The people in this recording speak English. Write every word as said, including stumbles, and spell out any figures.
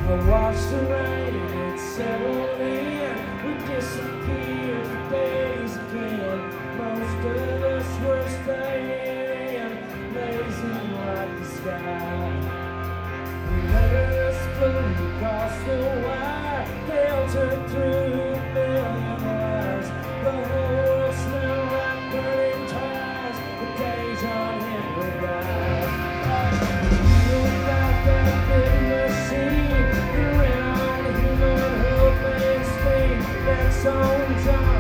I watched the rain, it settled in. We disappeared for days again. Most of us were staying, blazing like the sky. We let us float across the wire, filtered through a billion lies. The whole world smelled like burning tires. The days on him go by. Without that big machine, we ran on human hope and speed. That's on time.